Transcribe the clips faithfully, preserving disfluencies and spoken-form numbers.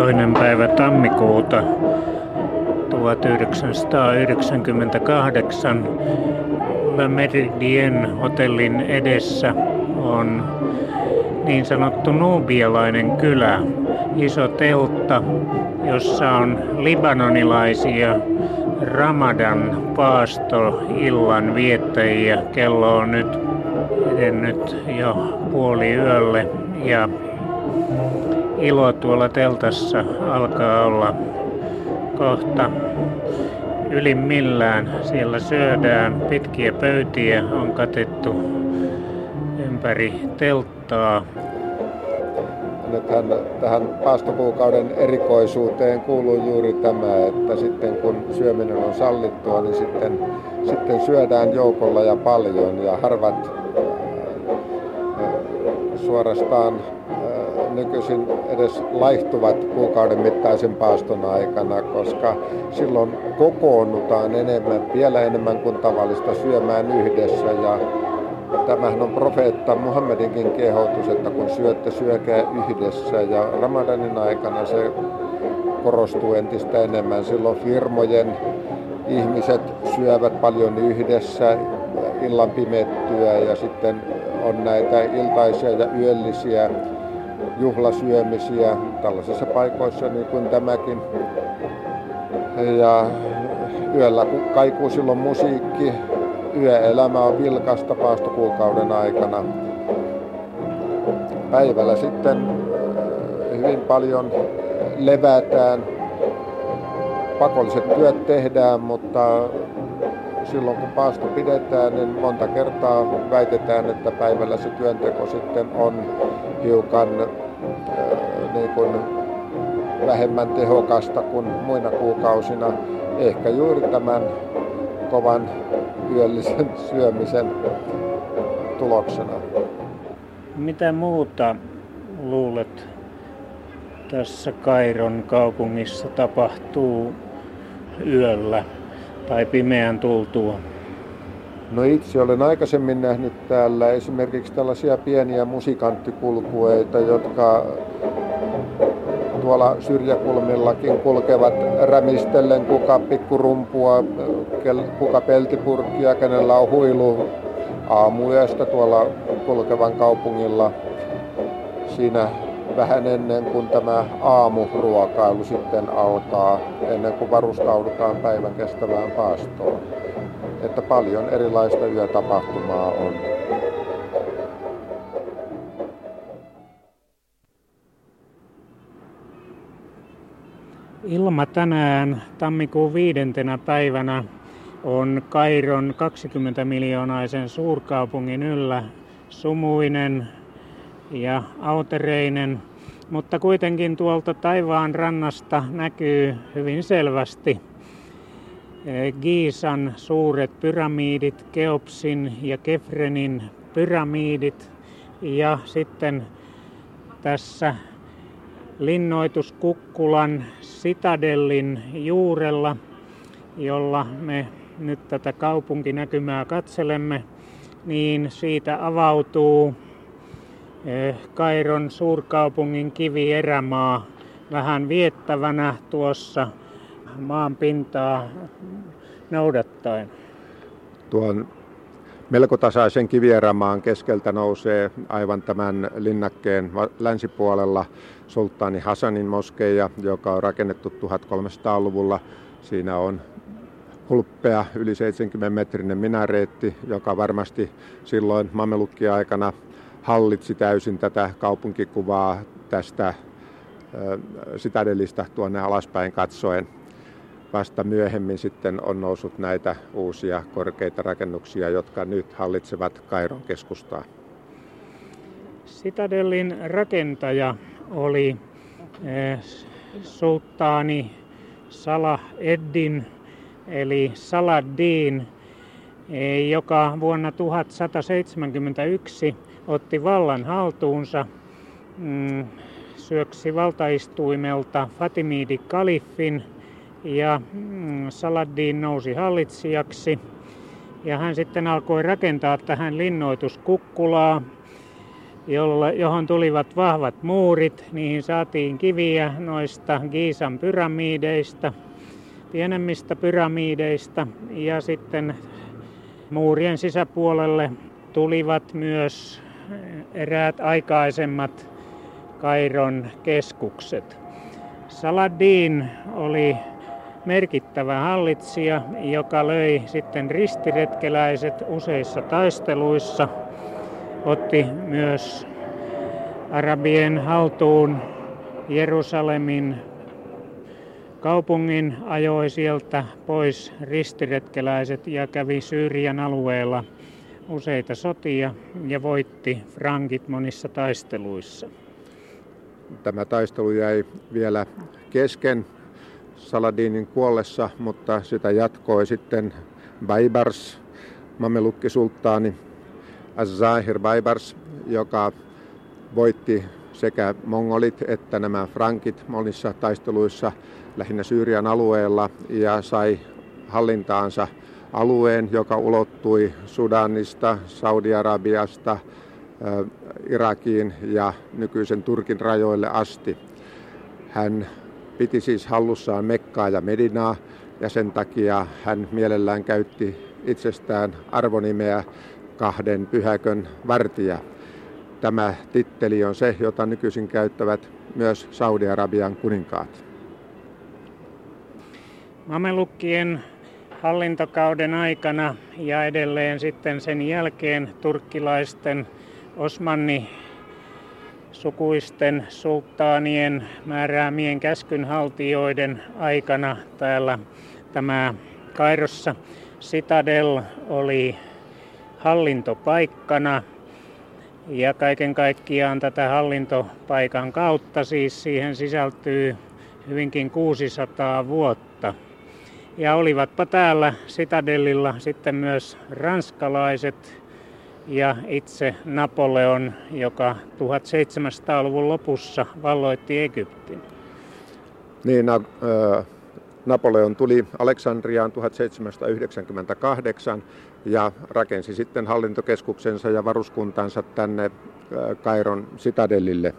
toinen päivä tammikuuta tuhatyhdeksänsataayhdeksänkymmentäkahdeksan Le Méridien hotellin edessä on niin sanottu nubialainen kylä, iso teltta, jossa on libanonilaisia Ramadan paastoillan viettäjiä. Kello on nyt edennyt jo puoli yölle ja ilo tuolla teltassa alkaa olla kohta ylimmillään. Siellä syödään, pitkiä pöytiä on katettu ympäri telttaa. Nythän tähän paastokuukauden erikoisuuteen kuuluu juuri tämä, että sitten kun syöminen on sallittua, niin sitten, sitten syödään joukolla ja paljon ja harvat suorastaan nykyisin edes laihtuvat kuukauden mittaisen paaston aikana, koska silloin kokoonnutaan enemmän, vielä enemmän kuin tavallista syömään yhdessä. Ja tämähän on profeetta Muhammedinkin kehotus, että kun syötte, syökää yhdessä. Ja Ramadanin aikana se korostuu entistä enemmän. Silloin firmojen ihmiset syövät paljon yhdessä illan pimettyä ja sitten on näitä iltaisia ja yöllisiä juhlasyömisiä tällaisissa paikoissa niin kuin tämäkin. Ja yöllä kaikuu silloin musiikki. Yöelämä on vilkasta paastokuukauden aikana. Päivällä sitten hyvin paljon levätään. Pakolliset työt tehdään, mutta silloin kun paasto pidetään, niin monta kertaa väitetään, että päivällä se työnteko sitten on hiukan äh, niin kuin vähemmän tehokasta kuin muina kuukausina. Ehkä juuri tämän kovan yöllisen syömisen tuloksena. Mitä muuta luulet tässä Kairon kaupungissa tapahtuu yöllä tai pimeän tultua? No itse olen aikaisemmin nähnyt täällä esimerkiksi tällaisia pieniä musiikanttikulkueita, jotka tuolla syrjäkulmillakin kulkevat rämistellen, kuka pikkurumpua, kuka peltipurkkia, kenellä on huilu aamuyöstä tuolla kulkevan kaupungilla. Siinä vähän ennen kuin tämä aamuruokailu sitten alkaa, ennen kuin varustaudutaan päivän kestävään paastoon. Että paljon erilaista yötapahtumaa on. Ilma tänään tammikuun viidentenä päivänä on Kairon kaksikymmentä miljoonaisen suurkaupungin yllä sumuinen ja autereinen, mutta kuitenkin tuolta taivaan rannasta näkyy hyvin selvästi Giisan suuret pyramiidit, Keopsin ja Kefrenin pyramiidit ja sitten tässä linnoituskukkulan Citadellin juurella, jolla me nyt tätä kaupunkinäkymää katselemme, niin siitä avautuu Kairon suurkaupungin kivierämaa vähän viettävänä tuossa maan pintaa noudattaen. Tuon melko tasaisen kivierämaan keskeltä nousee aivan tämän linnakkeen länsipuolella sulttaani Hasanin moskeija, joka on rakennettu tuhatkolmesataaluvulla. Siinä on hulppea yli seitsemänkymmentä metrinen minareetti, joka varmasti silloin mamelukki-aikana hallitsi täysin tätä kaupunkikuvaa tästä Citadellista tuonne alaspäin katsoen. Vasta myöhemmin sitten on noussut näitä uusia korkeita rakennuksia, jotka nyt hallitsevat Kairon keskustaa. Citadellin rakentaja oli eh, sulttaani Salah ed-Din eli Saladin, eh, joka vuonna tuhatsataseitsemänkymmentäyksi otti vallan haltuunsa, mm, syöksi valtaistuimelta Fatimidi-kaliffin ja mm, Saladin nousi hallitsijaksi ja hän sitten alkoi rakentaa tähän linnoituskukkulaa. johon tulivat vahvat muurit. Niihin saatiin kiviä noista Giizan pyramideista, pienemmistä pyramideista, ja sitten muurien sisäpuolelle tulivat myös eräät aikaisemmat Kairon keskukset. Saladin oli merkittävä hallitsija, joka löi sitten ristiretkeläiset useissa taisteluissa, otti myös arabien haltuun Jerusalemin kaupungin, ajoi sieltä pois ristiretkeläiset ja kävi Syyrian alueella useita sotia ja voitti frankit monissa taisteluissa. Tämä taistelu jäi vielä kesken Saladinin kuollessa, mutta sitä jatkoi sitten Baibars, mamelukkisulttaani Az-Zahir Baibars, joka voitti sekä mongolit että nämä frankit monissa taisteluissa lähinnä Syyrian alueella ja sai hallintaansa alueen, joka ulottui Sudanista, Saudi-Arabiasta, Irakiin ja nykyisen Turkin rajoille asti. Hän piti siis hallussaan Mekkaa ja Medinaa ja sen takia hän mielellään käytti itsestään arvonimeä kahden pyhäkön vartija. Tämä titteli on se, jota nykyisin käyttävät myös Saudi-Arabian kuninkaat. Mamelukkien hallintokauden aikana ja edelleen sitten sen jälkeen turkkilaisten Osmanni sukuisten sulttaanien määräämien käskynhaltijoiden aikana täällä tämä Kairossa Citadel oli hallintopaikkana, ja kaiken kaikkiaan tätä hallintopaikan kautta siis siihen sisältyy hyvinkin kuusisataa vuotta. Ja olivatpa täällä Citadellilla sitten myös ranskalaiset ja itse Napoleon, joka tuhatseitsemänsataaluvun lopussa valloitti Egyptin. Niin, äh, Napoleon tuli Aleksandriaan tuhatseitsemänsataayhdeksänkymmentäkahdeksan ja rakensi sitten hallintokeskuksensa ja varuskuntansa tänne äh, Kairon Citadellille.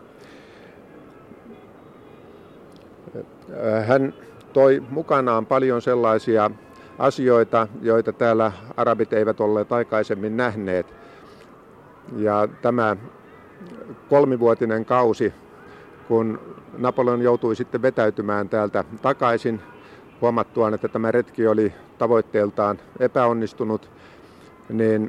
Äh, hän toi mukanaan paljon sellaisia asioita, joita täällä arabit eivät olleet aikaisemmin nähneet. Ja tämä kolmivuotinen kausi, kun Napoleon joutui sitten vetäytymään täältä takaisin, huomattuaan, että tämä retki oli tavoitteeltaan epäonnistunut, niin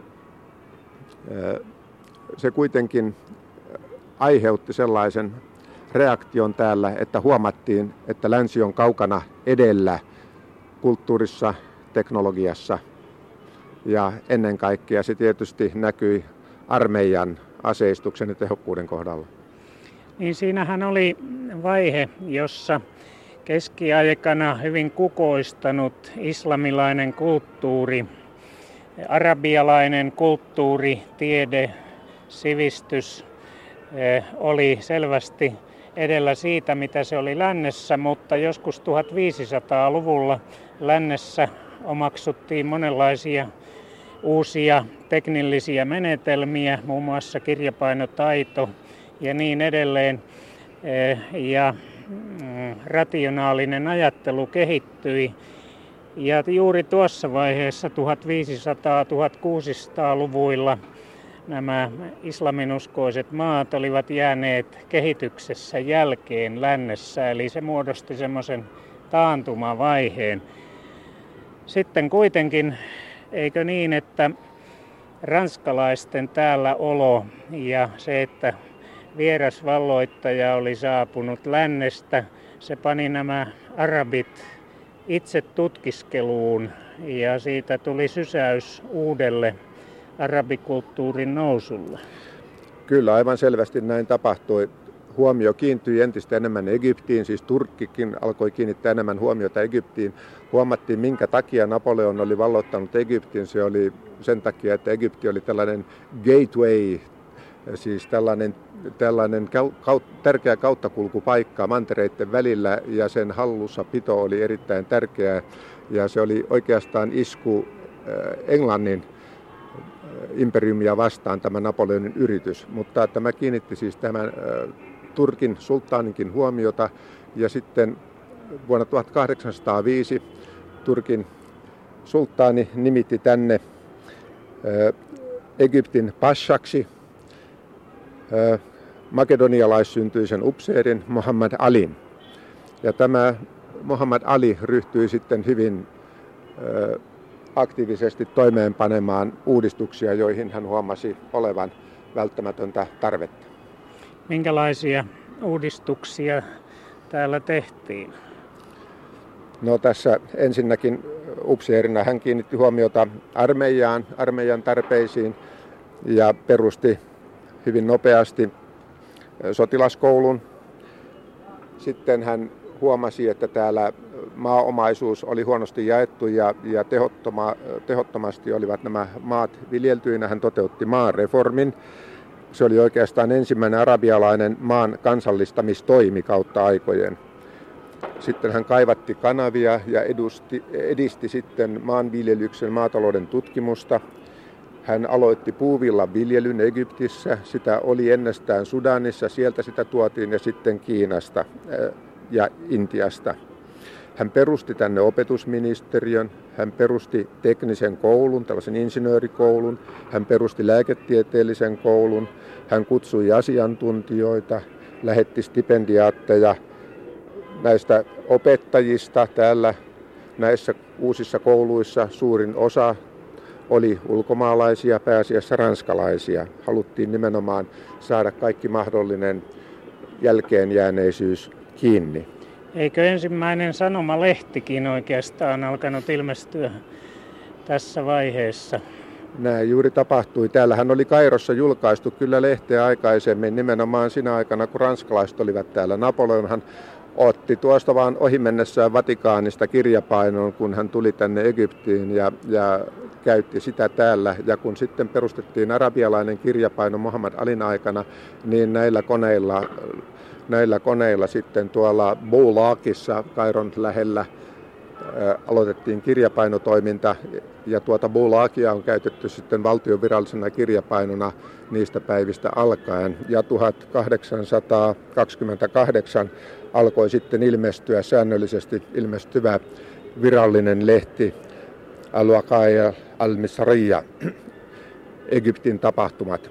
se kuitenkin aiheutti sellaisen reaktion täällä, että huomattiin, että länsi on kaukana edellä kulttuurissa, teknologiassa ja ennen kaikkea se tietysti näkyi armeijan aseistuksen ja tehokkuuden kohdalla. Niin siinähän oli vaihe, jossa keskiaikana hyvin kukoistanut islamilainen kulttuuri, arabialainen kulttuuri, tiede, sivistys oli selvästi edellä siitä, mitä se oli lännessä, mutta joskus tuhatviisisataaluvulla lännessä omaksuttiin monenlaisia uusia teknillisiä menetelmiä, muun muassa kirjapainotaito ja niin edelleen. Ja rationaalinen ajattelu kehittyi. Ja juuri tuossa vaiheessa tuhatviisisataa-tuhatkuusisataaluvuilla nämä islaminuskoiset maat olivat jääneet kehityksessä jälkeen lännessä, eli se muodosti semmoisen taantumavaiheen. Sitten kuitenkin, eikö niin, että ranskalaisten täällä olo ja se, että vieras valloittaja oli saapunut lännestä, se pani nämä arabit itse tutkiskeluun ja siitä tuli sysäys uudelle arabikulttuurin nousulle. Kyllä, aivan selvästi näin tapahtui. Huomio kiintyi entistä enemmän Egyptiin, siis Turkkikin alkoi kiinnittää enemmän huomiota Egyptiin. Huomattiin, minkä takia Napoleon oli valloittanut Egyptin. Se oli sen takia, että Egypti oli tällainen gateway, siis tällainen, tällainen kaut, tärkeä kauttakulkupaikka mantereiden välillä, ja sen hallussapito oli erittäin tärkeää. Ja se oli oikeastaan isku Englannin imperiumia vastaan tämä Napoleonin yritys. Mutta tämä kiinnitti siis tämän Turkin sulttaaninkin huomiota ja sitten vuonna tuhatkahdeksansataaviisi Turkin sulttaani nimitti tänne Egyptin pashaksi makedonialaissyntyisen upseerin Muhammad Alin. Ja tämä Muhammad Ali ryhtyi sitten hyvin aktiivisesti toimeenpanemaan uudistuksia, joihin hän huomasi olevan välttämätöntä tarvetta. Minkälaisia uudistuksia täällä tehtiin? No tässä ensinnäkin upseerina hän kiinnitti huomiota armeijaan, armeijan tarpeisiin ja perusti hyvin nopeasti sotilaskoulun. Sitten hän huomasi, että täällä maaomaisuus oli huonosti jaettu ja, ja tehottoma, tehottomasti olivat nämä maat viljeltyinä. Hän toteutti maanreformin. Se oli oikeastaan ensimmäinen arabialainen maan kansallistamistoimi kautta aikojen. Sitten hän kaivatti kanavia ja edusti, edisti sitten maanviljelyksen, maatalouden tutkimusta. Hän aloitti puuvillan viljelyn Egyptissä. Sitä oli ennestään Sudanissa, sieltä sitä tuotiin ja sitten Kiinasta ja Intiasta. Hän perusti tänne opetusministeriön, hän perusti teknisen koulun, tällaisen insinöörikoulun, hän perusti lääketieteellisen koulun, hän kutsui asiantuntijoita, lähetti stipendiaatteja näistä opettajista. Täällä näissä uusissa kouluissa suurin osa oli ulkomaalaisia, pääasiassa ranskalaisia. Haluttiin nimenomaan saada kaikki mahdollinen jälkeenjääneisyys kiinni. Eikö ensimmäinen sanomalehtikin oikeastaan alkanut ilmestyä tässä vaiheessa? Näin juuri tapahtui. Täällähän oli Kairossa julkaistu kyllä lehteä aikaisemmin, nimenomaan siinä aikana, kun ranskalaiset olivat täällä. Napoleonhan otti tuosta vaan ohi mennessään Vatikaanista kirjapainon, kun hän tuli tänne Egyptiin ja, ja käytti sitä täällä. Ja kun sitten perustettiin arabialainen kirjapaino Muhammad Alin aikana, niin näillä koneilla, näillä koneilla sitten tuolla Boulakissa Kairon lähellä ä, aloitettiin kirjapainotoiminta. Ja tuota Boulakia on käytetty sitten valtion virallisena kirjapainona niistä päivistä alkaen. Ja tuhatkahdeksansataakaksikymmentäkahdeksan alkoi sitten ilmestyä säännöllisesti ilmestyvä virallinen lehti Al-Waqa'i al-Misriya, Egyptin tapahtumat.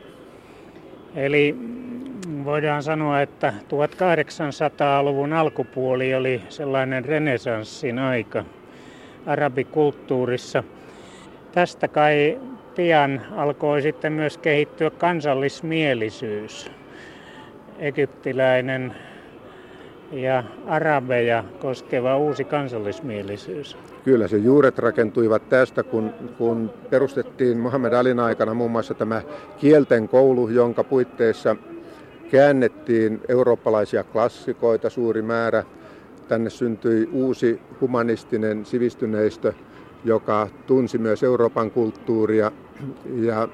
Eli voidaan sanoa, että tuhatkahdeksansataaluvun alkupuoli oli sellainen renessanssin aika arabikulttuurissa. Tästä kai pian alkoi sitten myös kehittyä kansallismielisyys, egyptiläinen ja arabeja koskeva uusi kansallismielisyys. Kyllä, se juuret rakentuivat tästä, kun, kun perustettiin Muhammad Alin aikana muun muassa tämä kielten koulu, jonka puitteissa käännettiin eurooppalaisia klassikoita suuri määrä. Tänne syntyi uusi humanistinen sivistyneistö, joka tunsi myös Euroopan kulttuuria. Ja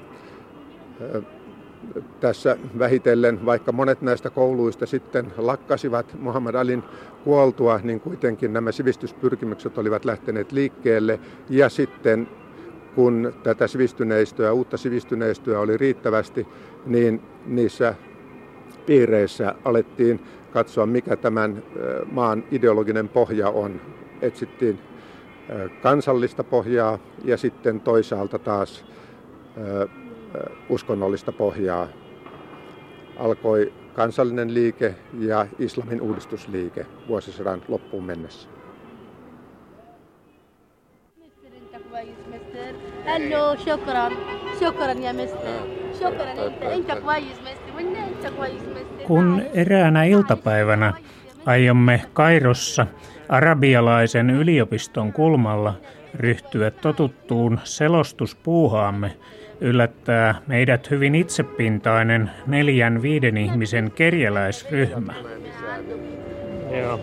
tässä vähitellen, vaikka monet näistä kouluista sitten lakkasivat Muhammad Alin kuoltua, niin kuitenkin nämä sivistyspyrkimykset olivat lähteneet liikkeelle. Ja sitten kun tätä sivistyneistöä, uutta sivistyneistöä oli riittävästi, niin niissä piireissä alettiin katsoa, mikä tämän maan ideologinen pohja on. Etsittiin kansallista pohjaa ja sitten toisaalta taas uskonnollista pohjaa. Alkoi kansallinen liike ja islamin uudistusliike vuosisadan loppuun mennessä. Hello, shukran. Shukran ya mister. Shukran, انت كويس mister. انت كويس mister. Kun eräänä iltapäivänä aiomme Kairossa arabialaisen yliopiston kulmalla ryhtyä totuttuun selostuspuuhaamme, yllättää meidät hyvin itsepintainen neljän viiden ihmisen kerjäläisryhmä. Joo.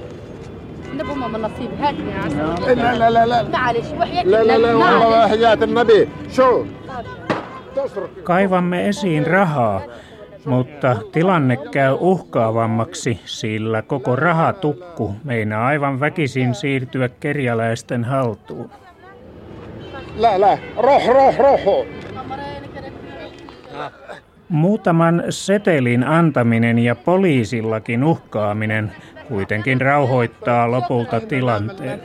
Kaivamme esiin rahaa, mutta tilanne käy uhkaavammaksi, sillä koko rahatukku meinaa aivan väkisin siirtyä kerjäläisten haltuun. لا لا روح روح روحوا Muutaman setelin antaminen ja poliisillakin uhkaaminen kuitenkin rauhoittaa lopulta tilanteen.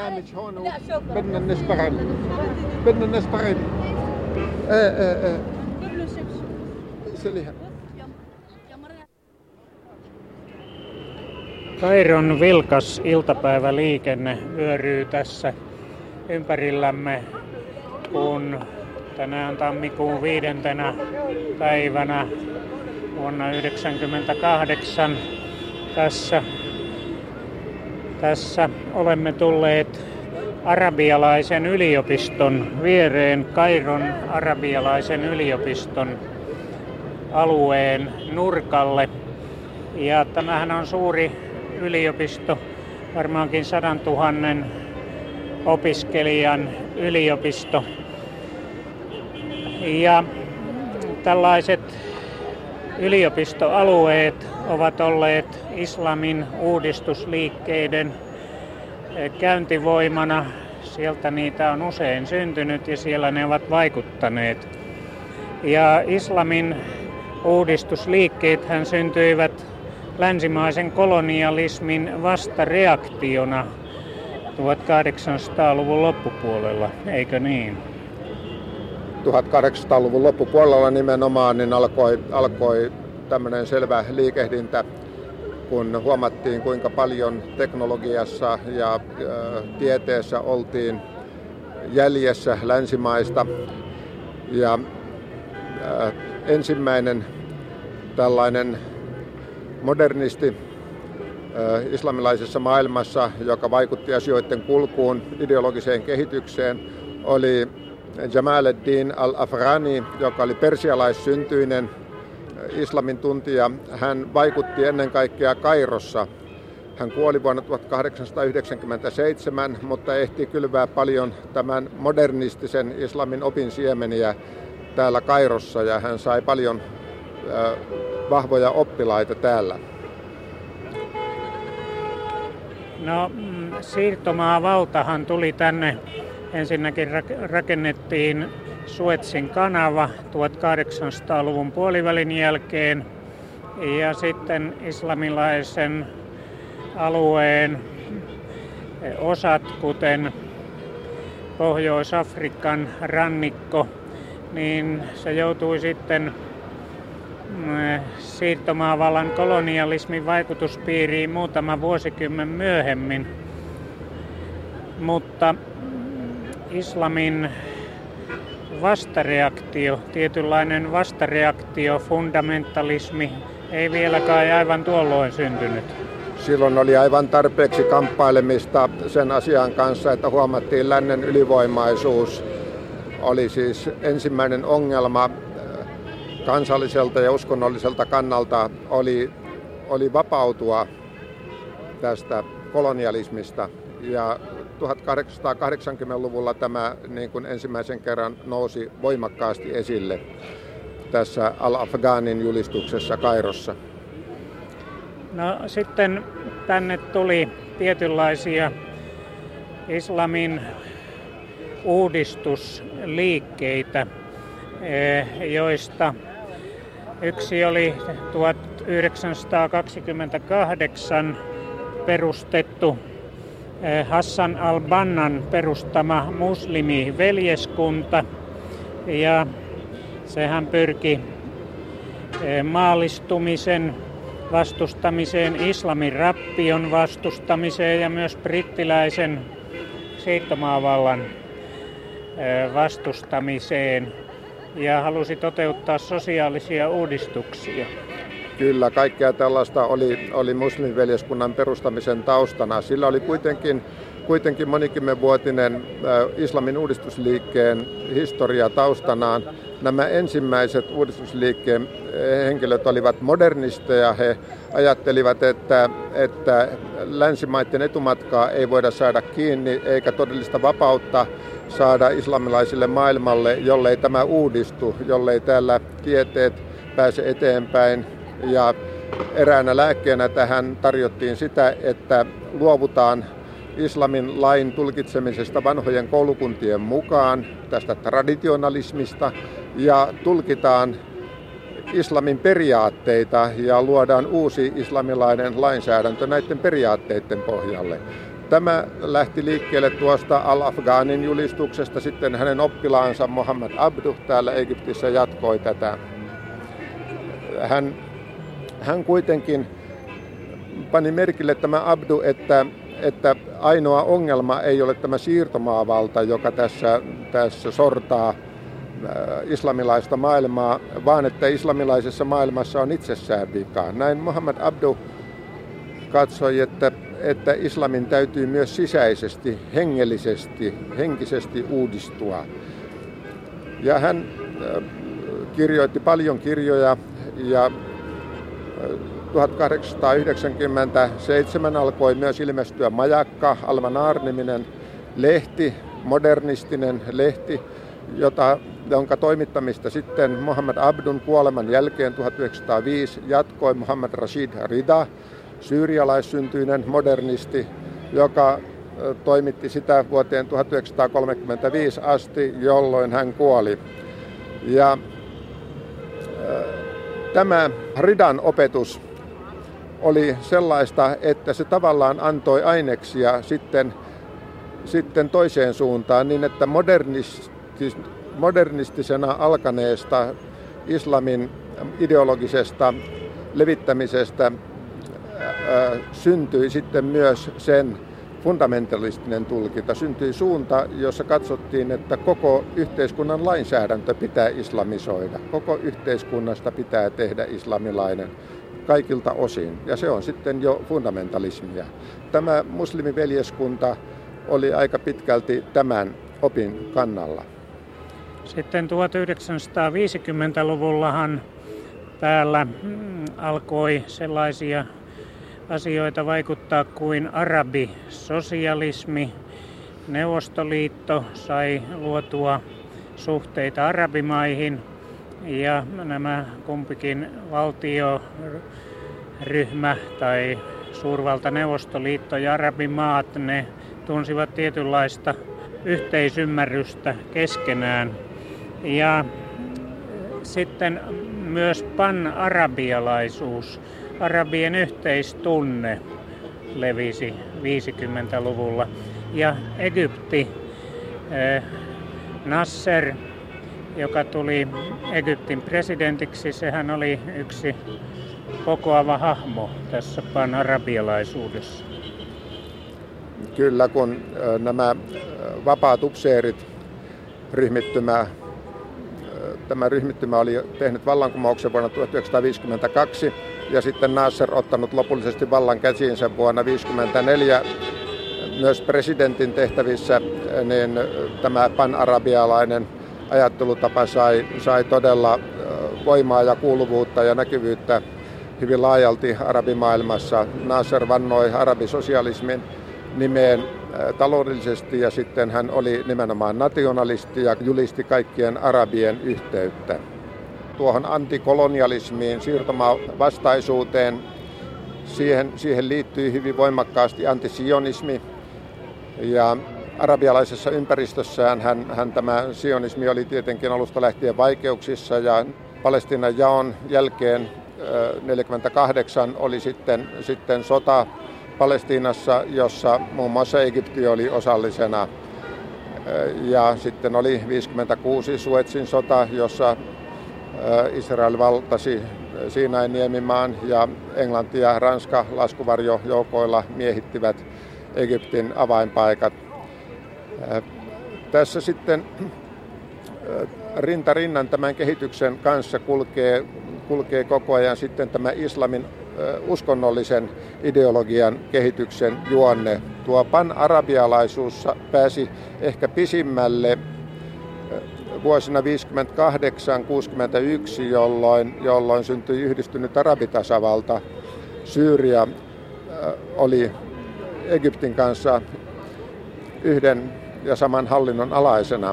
Kairon vilkas iltapäiväliikenne vyöryy tässä ympärillämme, kun tänään tammikuun viidentenä päivänä vuonna yhdeksänkymmentäkahdeksan tässä, tässä olemme tulleet arabialaisen yliopiston viereen, Kairon arabialaisen yliopiston alueen nurkalle. Ja tämähän on suuri yliopisto, varmaankin sadan tuhannen opiskelijan yliopisto. Ja tällaiset yliopistoalueet ovat olleet islamin uudistusliikkeiden käyntivoimana. Sieltä niitä on usein syntynyt ja siellä ne ovat vaikuttaneet. Ja islamin uudistusliikkeethän syntyivät länsimaisen kolonialismin vastareaktiona tuhatkahdeksansataaluvun loppupuolella, eikö niin? tuhatkahdeksansataaluvun loppupuolella nimenomaan niin alkoi, alkoi tämmöinen selvä liikehdintä, kun huomattiin kuinka paljon teknologiassa ja ä, tieteessä oltiin jäljessä länsimaista. Ja ä, ensimmäinen tällainen modernisti ä, islamilaisessa maailmassa, joka vaikutti asioiden kulkuun, ideologiseen kehitykseen, oli Jamal ad-Din al-Afghani, joka oli persialaissyntyinen islamin tuntija. Hän vaikutti ennen kaikkea Kairossa. Hän kuoli vuonna tuhatkahdeksansataayhdeksänkymmentäseitsemän, mutta ehti kylvää paljon tämän modernistisen islamin opin siemeniä täällä Kairossa ja hän sai paljon äh, vahvoja oppilaita täällä. No, siirtomaavaltahan tuli tänne. Ensinnäkin rakennettiin Suezin kanava tuhatkahdeksansataaluvun puolivälin jälkeen ja sitten islamilaisen alueen osat, kuten Pohjois-Afrikan rannikko, niin se joutui sitten siirtomaavallan kolonialismin vaikutuspiiriin muutama vuosikymmen myöhemmin, mutta islamin vastareaktio, tietynlainen vastareaktio, fundamentalismi ei vieläkään aivan tuolloin syntynyt. Silloin oli aivan tarpeeksi kamppailemista sen asian kanssa, että huomattiin lännen ylivoimaisuus. Oli siis ensimmäinen ongelma kansalliselta ja uskonnolliselta kannalta oli, oli vapautua tästä kolonialismista. Ja tuhatkahdeksansataakahdeksankymmentäluvulla tämä niin kuin ensimmäisen kerran nousi voimakkaasti esille tässä Al-Afghanin julistuksessa Kairossa. No sitten tänne tuli tietynlaisia islamin uudistusliikkeitä, joista yksi oli tuhatyhdeksänsataakaksikymmentäkahdeksan perustettu Hassan al-Bannan perustama muslimiveljeskunta, ja sehän pyrki maallistumisen vastustamiseen, islamin rappion vastustamiseen ja myös brittiläisen siirtomaavallan vastustamiseen ja halusi toteuttaa sosiaalisia uudistuksia. Kyllä, kaikkea tällaista oli, oli muslimiveljeskunnan perustamisen taustana. Sillä oli kuitenkin, kuitenkin monikymmenvuotinen äh, islamin uudistusliikkeen historia taustanaan. Nämä ensimmäiset uudistusliikkeen henkilöt olivat modernisteja. He ajattelivat, että, että länsimaiden etumatkaa ei voida saada kiinni eikä todellista vapautta saada islamilaiselle maailmalle, jollei tämä uudistu, jollei täällä tieteet pääse eteenpäin. Ja eräänä lääkkeenä tähän tarjottiin sitä, että luovutaan islamin lain tulkitsemisesta vanhojen koulukuntien mukaan, tästä traditionalismista, ja tulkitaan islamin periaatteita ja luodaan uusi islamilainen lainsäädäntö näiden periaatteiden pohjalle. Tämä lähti liikkeelle tuosta Al-Afghanin julistuksesta, sitten hänen oppilaansa Mohammed Abduh täällä Egyptissä jatkoi tätä. Hän, hän kuitenkin pani merkille tämä Abduh, että, että ainoa ongelma ei ole tämä siirtomaavalta, joka tässä, tässä sortaa islamilaista maailmaa, vaan että islamilaisessa maailmassa on itsessään vikaa. Näin Mohammed Abduh katsoi, että, että islamin täytyy myös sisäisesti, hengellisesti, henkisesti uudistua. Ja hän kirjoitti paljon kirjoja ja tuhatkahdeksansataayhdeksänkymmentäseitsemän alkoi myös ilmestyä Majakka, Al-Manar-niminen lehti, modernistinen lehti, jota, jonka toimittamista sitten Mohammed Abdun kuoleman jälkeen tuhatyhdeksänsataaviisi jatkoi Mohammed Rashid Rida, syyrialaissyntyinen modernisti, joka toimitti sitä vuoteen tuhatyhdeksänsataakolmekymmentäviisi asti, jolloin hän kuoli. Ja äh, tämä Ridan opetus oli sellaista, että se tavallaan antoi aineksia sitten, sitten toiseen suuntaan niin, että modernistis, modernistisena alkaneesta islamin ideologisesta levittämisestä ää, syntyi sitten myös sen fundamentalistinen tulkinta. Syntyi suunta, jossa katsottiin, että koko yhteiskunnan lainsäädäntö pitää islamisoida. Koko yhteiskunnasta pitää tehdä islamilainen kaikilta osin. Ja se on sitten jo fundamentalismia. Tämä muslimiveljeskunta oli aika pitkälti tämän opin kannalla. Sitten tuhatyhdeksänsataaviisikymmentäluvullahan täällä alkoi sellaisia asioita vaikuttaa kuin arabisosialismi. Neuvostoliitto sai luotua suhteita arabimaihin ja nämä kumpikin valtioryhmä tai suurvalta Neuvostoliitto ja arabimaat, ne tunsivat tietynlaista yhteisymmärrystä keskenään. Ja sitten myös pan-arabialaisuus, arabien yhteistunne levisi viisikymmentäluvulla. Ja Egypti, Nasser, joka tuli Egyptin presidentiksi, sehän oli yksi kokoava hahmo tässä pan-arabialaisuudessa. Kyllä, kun nämä vapaat upseerit ryhmittymä, tämä ryhmittymä oli tehnyt vallankumouksen vuonna tuhatyhdeksänsataaviisikymmentäkaksi ja sitten Nasser ottanut lopullisesti vallan käsiinsä vuonna tuhatyhdeksänsataaviisikymmentäneljä myös presidentin tehtävissä, niin tämä pan-arabialainen ajattelutapa sai, sai todella voimaa ja kuuluvuutta ja näkyvyyttä hyvin laajalti arabimaailmassa. Nasser vannoi arabisosialismin nimeen taloudellisesti ja sitten hän oli nimenomaan nationalisti ja julisti kaikkien arabien yhteyttä. Tuohon antikolonialismiin, siirtomavastaisuuteen, siihen, siihen liittyy hyvin voimakkaasti antisionismi ja arabialaisessa ympäristössään hän, hän tämä sionismi oli tietenkin alusta lähtien vaikeuksissa ja Palestiinan jaon jälkeen tuhatyhdeksänsataaneljäkymmentäkahdeksan oli sitten, sitten sota Palestiinassa, jossa muun muassa Egypti oli osallisena. Ja sitten oli viisikymmentäkuusi Suezin sota, jossa Israel valtasi Siinain niemimaan ja Englanti ja Ranska laskuvarjojoukoilla miehittivät Egyptin avainpaikat. Tässä sitten rinta rinnan tämän kehityksen kanssa kulkee, kulkee koko ajan sitten tämä islamin uskonnollisen ideologian kehityksen juonne. Tuo pan-arabialaisuus pääsi ehkä pisimmälle vuosina viisikymmentäkahdeksan kuusikymmentäyksi, jolloin, jolloin syntyi yhdistynyt arabitasavalta. Syyria oli Egyptin kanssa yhden ja saman hallinnon alaisena.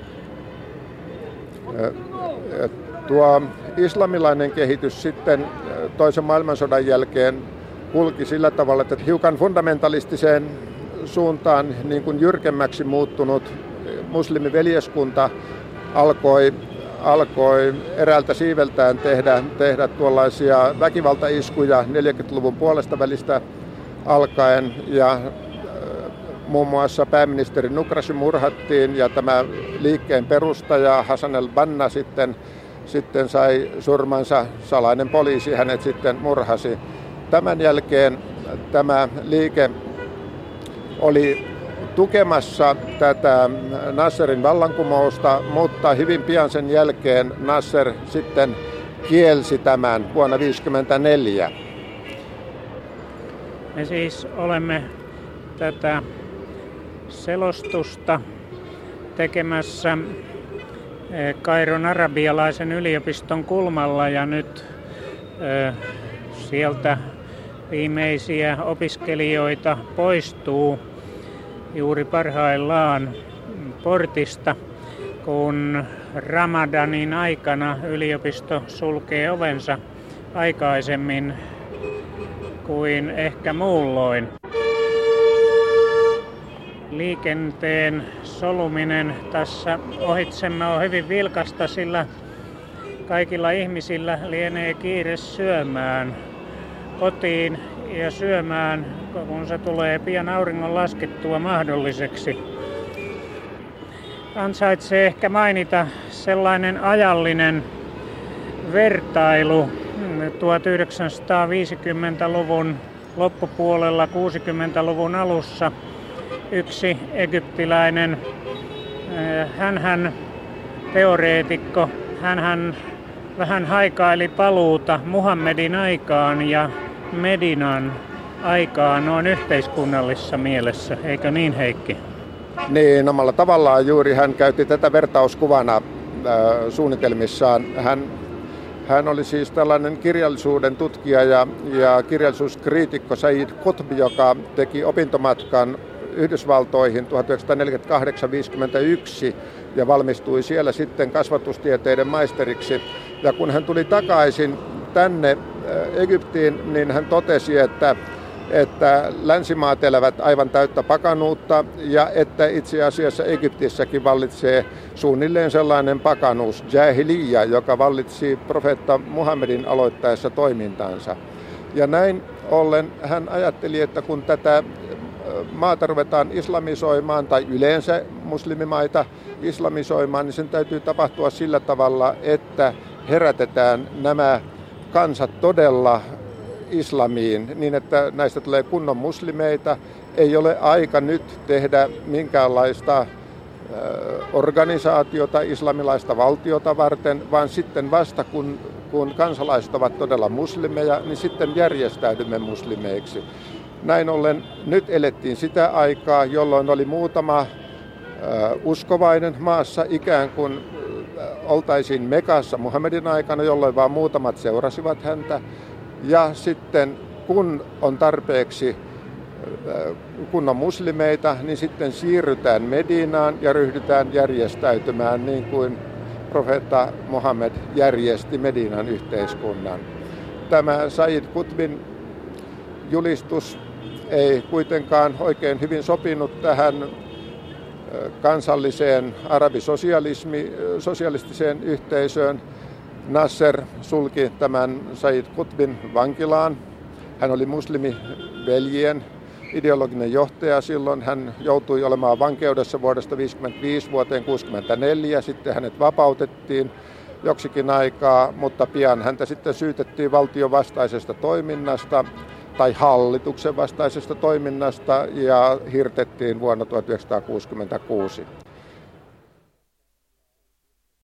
Tuo islamilainen kehitys sitten toisen maailmansodan jälkeen kulki sillä tavalla, että hiukan fundamentalistiseen suuntaan niin kuin jyrkemmäksi muuttunut muslimiveljeskunta alkoi, alkoi eräältä siiveltään tehdä, tehdä tuollaisia väkivaltaiskuja neljäkymmentäluvun puolesta välistä alkaen ja muun muassa pääministeri Nukrasi murhattiin ja tämä liikkeen perustaja Hassan al-Banna sitten, sitten sai surmansa, salainen poliisi hänet sitten murhasi. Tämän jälkeen tämä liike oli tukemassa tätä Nasserin vallankumousta, mutta hyvin pian sen jälkeen Nasser sitten kielsi tämän vuonna tuhatyhdeksänsataaviisikymmentäneljä. Me siis olemme tätä selostusta tekemässä Kairon arabialaisen yliopiston kulmalla ja nyt sieltä viimeisiä opiskelijoita poistuu juuri parhaillaan portista, kun Ramadanin aikana yliopisto sulkee ovensa aikaisemmin kuin ehkä muulloin. Liikenteen soluminen tässä ohitsemme on hyvin vilkasta, sillä kaikilla ihmisillä lienee kiire syömään kotiin ja syömään, kun se tulee pian auringon laskettua mahdolliseksi. Ansaitsee ehkä mainita sellainen ajallinen vertailu tuhatyhdeksänsataaviisikymmentäluvun loppupuolella, kuusikymmentäluvun alussa. Yksi egyptiläinen, hänhän teoreetikko, hänhän vähän haikaili paluuta Muhammedin aikaan ja Medinan aikaan noin yhteiskunnallisessa mielessä, eikö niin Heikki? Niin, omalla tavallaan juuri hän käytti tätä vertauskuvana äh, suunnitelmissaan. Hän, hän oli siis tällainen kirjallisuuden tutkija ja, ja kirjallisuuskriitikko Said Qutb, joka teki opintomatkan Yhdysvaltoihin tuhatyhdeksänsataaneljäkymmentäkahdeksan viisikymmentäyksi ja valmistui siellä sitten kasvatustieteiden maisteriksi. Ja kun hän tuli takaisin tänne Egyptiin, niin hän totesi, että, että länsimaat elävät aivan täyttä pakanuutta ja että itse asiassa Egyptissäkin vallitsee suunnilleen sellainen pakanuus, jahiliya, joka vallitsi profeetta Muhammedin aloittaessa toimintaansa. Ja näin ollen hän ajatteli, että kun tätä maata ruvetaan islamisoimaan tai yleensä muslimimaita islamisoimaan, niin sen täytyy tapahtua sillä tavalla, että herätetään nämä kansat todella islamiin niin, että näistä tulee kunnon muslimeita. Ei ole aika nyt tehdä minkäänlaista organisaatiota, islamilaista valtiota varten, vaan sitten vasta kun, kun kansalaiset ovat todella muslimeja, niin sitten järjestäydymme muslimeiksi. Näin ollen nyt elettiin sitä aikaa, jolloin oli muutama äh, uskovainen maassa ikään kuin äh, oltaisiin Mekassa Muhammedin aikana, jolloin vaan muutamat seurasivat häntä. Ja sitten kun on tarpeeksi äh, kunnon muslimeita, niin sitten siirrytään Medinaan ja ryhdytään järjestäytymään niin kuin profeetta Muhammed järjesti Medinan yhteiskunnan. Tämä Said Qutbin julistus ei kuitenkaan oikein hyvin sopinut tähän kansalliseen arabisosialistiseen yhteisöön. Nasser sulki tämän Said Qutbin vankilaan. Hän oli muslimiveljien ideologinen johtaja silloin. Hän joutui olemaan vankeudessa vuodesta tuhatyhdeksänsataaviisikymmentäviisi vuoteen tuhatyhdeksänsataakuusikymmentäneljä. Sitten hänet vapautettiin joksikin aikaa, mutta pian häntä sitten syytettiin valtion vastaisesta toiminnasta tai hallituksen vastaisesta toiminnasta ja hirtettiin vuonna tuhatyhdeksänsataakuusikymmentäkuusi.